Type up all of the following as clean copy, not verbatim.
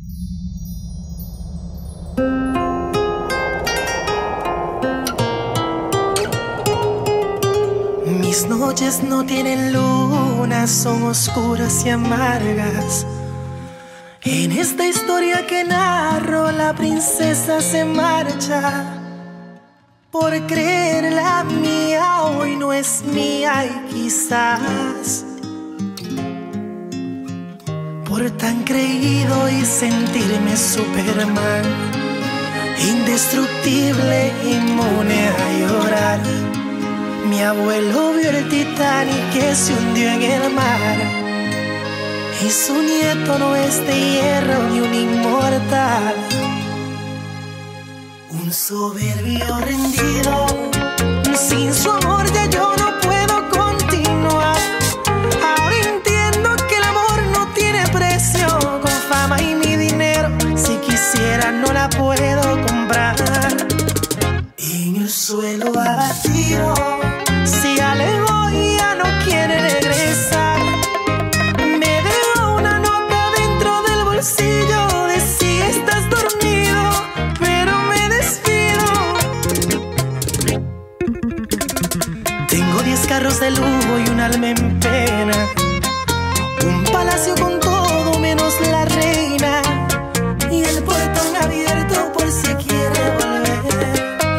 Mis noches no tienen luna, son oscuras y amargas. En esta historia que narro, la princesa se marcha. Por creerla mía, hoy no es mía y quizás por tan creído y sentirme Superman, indestructible, inmune a llorar. Mi abuelo vio el Titanic que se hundió en el mar, y su nieto no es de hierro ni un inmortal. Un soberbio rendido, sin su amor ya yo no puedo continuar. Ahora entiendo que el amor no tiene precio, con fama y mi dinero, si quisiera no la puedo comprar. En el suelo abatido, si alejó y ya no quiere regresar, me dejó una nota dentro del bolsillo de si estás dormido, pero me despido. Tengo 10 carros de lujo y un alma en pena, un palacio con todo menos la reina, y el portón abierto por si quiere volver.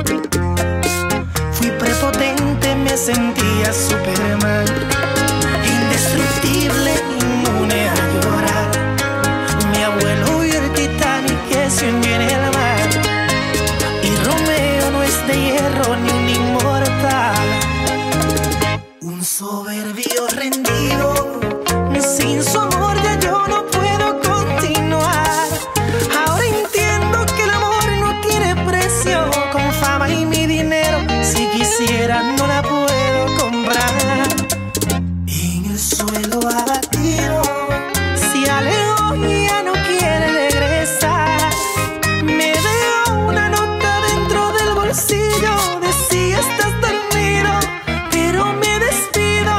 Fui prepotente, me sentía Superman, indestructible, inmune a llorar. Mi abuelo vio el Titanic que se hundió en el mar, y Romeo no es de hierro ni un inmortal. Un soberbio rendido, sin su amor ya yo no puedo continuar. Ahora entiendo que el amor no tiene precio, con fama y mi dinero, si quisiera no la puedo comprar. En el suelo abatido, si alejó y ya no quiere regresar, me dejó una nota dentro del bolsillo de si estás dormido, pero me despido.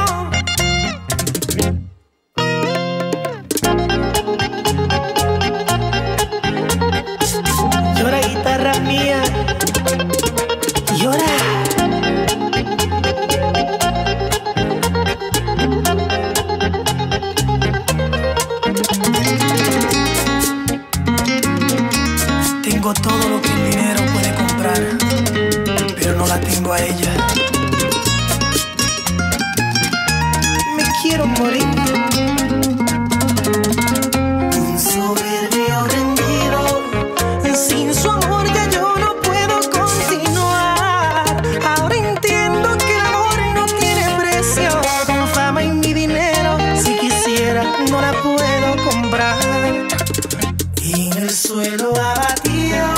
Llora, guitarra mía, llora. Tengo todo lo que el dinero puede comprar, pero no la tengo a ella. Me quiero morir. Un soberbio rendido, sin su amor ya yo no puedo continuar. Ahora entiendo que el amor no tiene precio, con fama y mi dinero, si quisiera no la puedo comprar. En el suelo abatido,